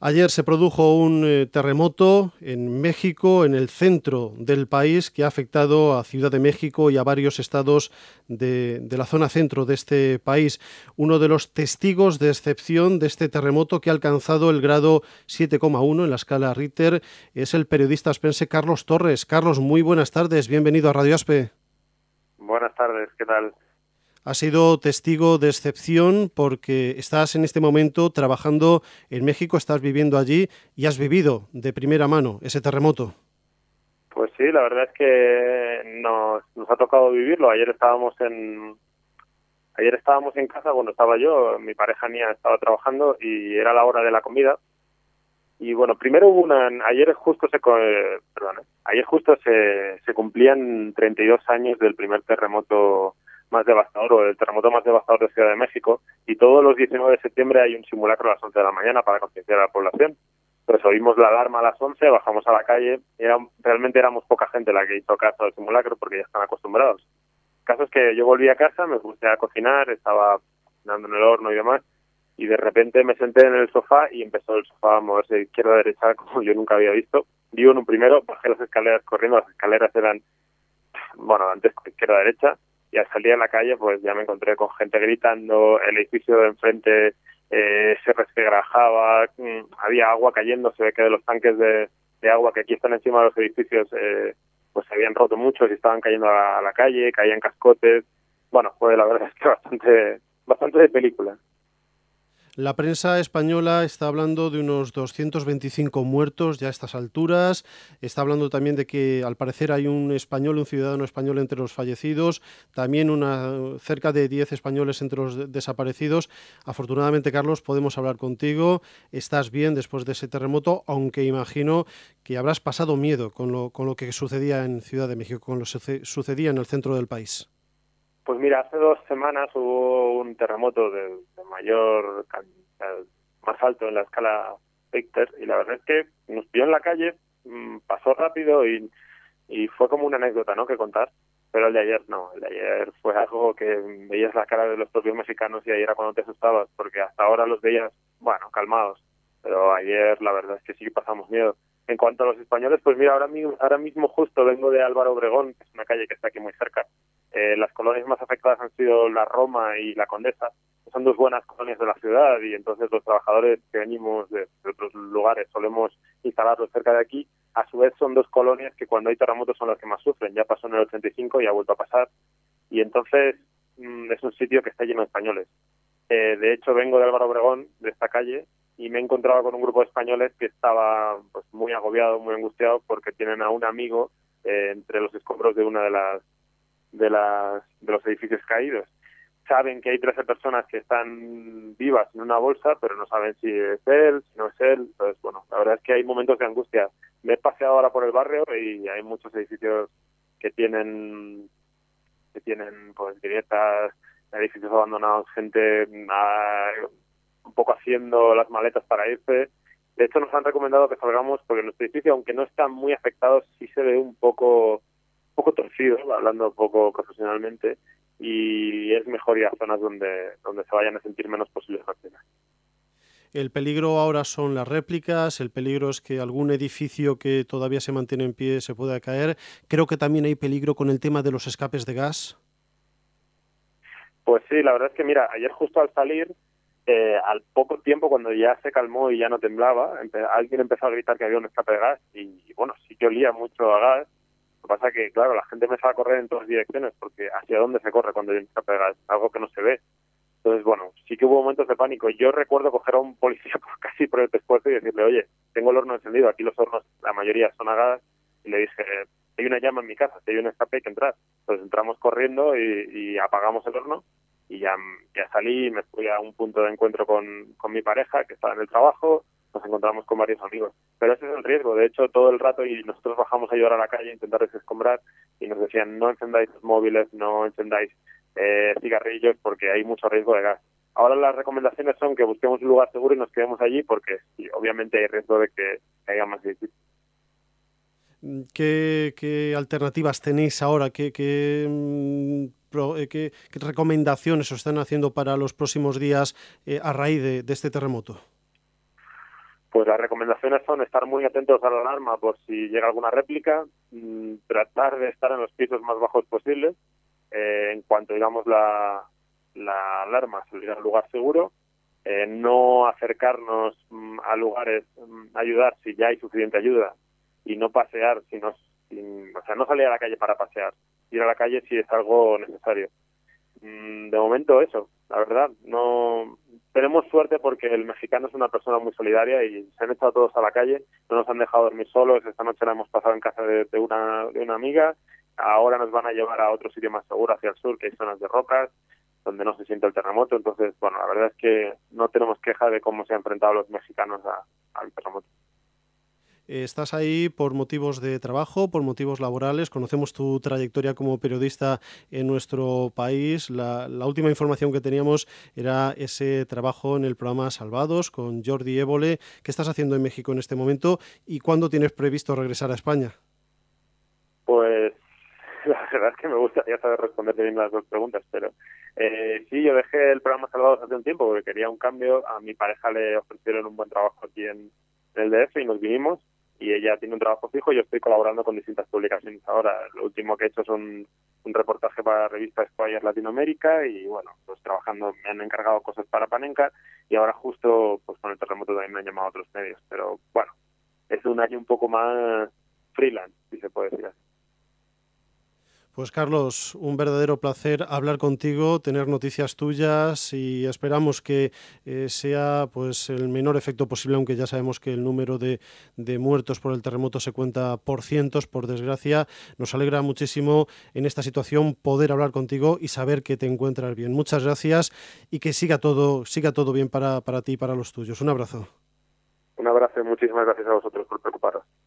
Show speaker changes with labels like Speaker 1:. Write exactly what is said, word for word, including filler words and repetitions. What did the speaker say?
Speaker 1: Ayer se produjo un eh, terremoto en México, en el centro del país, que ha afectado a Ciudad de México y a varios estados de, de la zona centro de este país. Uno de los testigos de excepción de este terremoto, que ha alcanzado el grado siete coma uno en la escala Richter, es el periodista aspense Carlos Torres. Carlos, muy buenas tardes, bienvenido a Radio Aspe.
Speaker 2: Buenas tardes, ¿qué tal?
Speaker 1: Has sido testigo de excepción porque estás en este momento trabajando en México, estás viviendo allí y has vivido de primera mano ese terremoto.
Speaker 2: Pues sí, la verdad es que nos, nos ha tocado vivirlo. Ayer estábamos en ayer estábamos en casa, bueno, estaba yo, mi pareja Nia estaba trabajando y era la hora de la comida. Y bueno, primero hubo una, ayer justo se, eh, perdón, ¿eh? ayer justo se, se cumplían treinta y dos años del primer terremoto más devastador, o el terremoto más devastador de Ciudad de México, y todos los diecinueve de septiembre hay un simulacro a las once de la mañana para concienciar a la población. Pues oímos la alarma a las once, bajamos a la calle, era, realmente éramos poca gente la que hizo caso al simulacro porque ya están acostumbrados. El caso es que yo volví a casa, me puse a cocinar, estaba cocinando en el horno y demás, y de repente me senté en el sofá y empezó el sofá a moverse de izquierda a derecha como yo nunca había visto. Vivo en un primero, bajé las escaleras corriendo, las escaleras eran, bueno, antes de izquierda a derecha, y al salir a la calle pues ya me encontré con gente gritando, el edificio de enfrente eh, se resquebrajaba, había agua cayendo, se ve que de los tanques de, de agua que aquí están encima de los edificios eh, pues se habían roto muchos y estaban cayendo a la, a la calle, caían cascotes. Bueno, pues la verdad es que bastante, bastante de película.
Speaker 1: La prensa española está hablando de unos doscientos veinticinco muertos ya a estas alturas. Está hablando también de que al parecer hay un español, un ciudadano español entre los fallecidos. También una, cerca de diez españoles entre los desaparecidos. Afortunadamente, Carlos, podemos hablar contigo. Estás bien después de ese terremoto, aunque imagino que habrás pasado miedo con lo, con lo que sucedía en Ciudad de México, con lo que sucedía en el centro del país.
Speaker 2: Pues mira, hace dos semanas hubo un terremoto de, de mayor, más alto en la escala Richter, y la verdad es que nos pilló en la calle, pasó rápido y, y fue como una anécdota, ¿no?, que contar, pero el de ayer no, el de ayer fue algo que veías la cara de los propios mexicanos y ayer era cuando te asustabas, porque hasta ahora los veías, bueno, calmados, pero ayer la verdad es que sí pasamos miedo. En cuanto a los españoles, pues mira, ahora mismo, ahora mismo justo vengo de Álvaro Obregón, que es una calle que está aquí muy cerca. Eh, las colonias más afectadas han sido la Roma y la Condesa, que son dos buenas colonias de la ciudad, y entonces los trabajadores que venimos de, de otros lugares solemos instalarlos cerca de aquí. A su vez son dos colonias que cuando hay terremotos son las que más sufren. Ya pasó en el ochenta y cinco y ha vuelto a pasar, y entonces mmm, es un sitio que está lleno de españoles. Eh, de hecho, vengo de Álvaro Obregón, de esta calle, y me he encontrado con un grupo de españoles que estaba pues muy agobiado, muy angustiado, porque tienen a un amigo eh, entre los escombros de una de las de las de los edificios caídos. Saben que hay trece personas que están vivas en una bolsa, pero no saben si es él, si no es él. Entonces, bueno, la verdad es que hay momentos de angustia. Me he paseado ahora por el barrio y hay muchos edificios que tienen que tienen pues grietas, edificios abandonados, gente a, un poco haciendo las maletas para irse. De hecho, nos han recomendado que salgamos porque nuestro edificio, aunque no está muy afectado, sí se ve un poco, un poco torcido, hablando un poco profesionalmente, y es mejor ir a zonas donde, donde se vayan a sentir menos posibles fracturas.
Speaker 1: El peligro ahora son las réplicas, el peligro es que algún edificio que todavía se mantiene en pie se pueda caer. Creo que también hay peligro con el tema de los escapes de gas.
Speaker 2: Pues sí, la verdad es que mira, ayer justo al salir, eh, al poco tiempo cuando ya se calmó y ya no temblaba, empe- alguien empezó a gritar que había un escape de gas y, y bueno, sí que olía mucho a gas. Lo que pasa es que, claro, la gente empezaba a correr en todas direcciones porque ¿hacia dónde se corre cuando hay un escape de gas? Algo que no se ve. Entonces, bueno, sí que hubo momentos de pánico. Yo recuerdo coger a un policía por, casi por el pescuezo y decirle, oye, tengo el horno encendido, aquí los hornos, la mayoría son a gas, y le dije, hay una llama en mi casa, si hay un escape hay que entrar. Entonces entramos corriendo y, y apagamos el horno, y ya, ya salí, me fui a un punto de encuentro con, con mi pareja, que estaba en el trabajo, nos encontramos con varios amigos. Pero ese es el riesgo, de hecho, todo el rato, y nosotros bajamos a ayudar a la calle a intentar desescombrar, y nos decían, no encendáis los móviles, no encendáis eh, cigarrillos, porque hay mucho riesgo de gas. Ahora las recomendaciones son que busquemos un lugar seguro y nos quedemos allí, porque sí, obviamente hay riesgo de que haya más edificios.
Speaker 1: ¿Qué, qué alternativas tenéis ahora? ¿Qué, qué, qué, qué recomendaciones os están haciendo para los próximos días eh, a raíz de, de este terremoto?
Speaker 2: Pues las recomendaciones son estar muy atentos a la alarma por si llega alguna réplica, mmm, tratar de estar en los pisos más bajos posibles, eh, en cuanto digamos la, la alarma salir al lugar seguro, eh, no acercarnos mmm, a lugares, mmm, ayudar si ya hay suficiente ayuda y no pasear, sino, sin, o sea, no salir a la calle para pasear, ir a la calle si es algo necesario. Mmm, de momento eso, la verdad, no... Tenemos suerte porque el mexicano es una persona muy solidaria y se han echado todos a la calle, no nos han dejado dormir solos. Esta noche la hemos pasado en casa de, de, una, de una amiga, ahora nos van a llevar a otro sitio más seguro, hacia el sur, que hay zonas de rocas, donde no se siente el terremoto. Entonces, bueno, la verdad es que no tenemos queja de cómo se han enfrentado los mexicanos a, al terremoto.
Speaker 1: Estás ahí por motivos de trabajo, por motivos laborales. Conocemos tu trayectoria como periodista en nuestro país. La, la última información que teníamos era ese trabajo en el programa Salvados con Jordi Évole. ¿Qué estás haciendo en México en este momento y cuándo tienes previsto regresar a España?
Speaker 2: Pues la verdad es que me gustaría saber responderte bien las dos preguntas, pero eh, sí, yo dejé el programa Salvados hace un tiempo porque quería un cambio. A mi pareja le ofrecieron un buen trabajo aquí en, en el D F y nos vinimos. Y ella tiene un trabajo fijo y yo estoy colaborando con distintas publicaciones ahora. Lo último que he hecho es un, un reportaje para la revista Esquire Latinoamérica y, bueno, pues trabajando, me han encargado cosas para Panenka y ahora justo pues con el terremoto también me han llamado a otros medios. Pero, bueno, es un año un poco más freelance, si se puede decir así.
Speaker 1: Pues Carlos, un verdadero placer hablar contigo, tener noticias tuyas y esperamos que eh, sea pues el menor efecto posible, aunque ya sabemos que el número de, de muertos por el terremoto se cuenta por cientos, por desgracia. Nos alegra muchísimo en esta situación poder hablar contigo y saber que te encuentras bien. Muchas gracias y que siga todo, siga todo bien para, para ti y para los tuyos. Un abrazo.
Speaker 2: Un abrazo y muchísimas gracias a vosotros por preocuparos.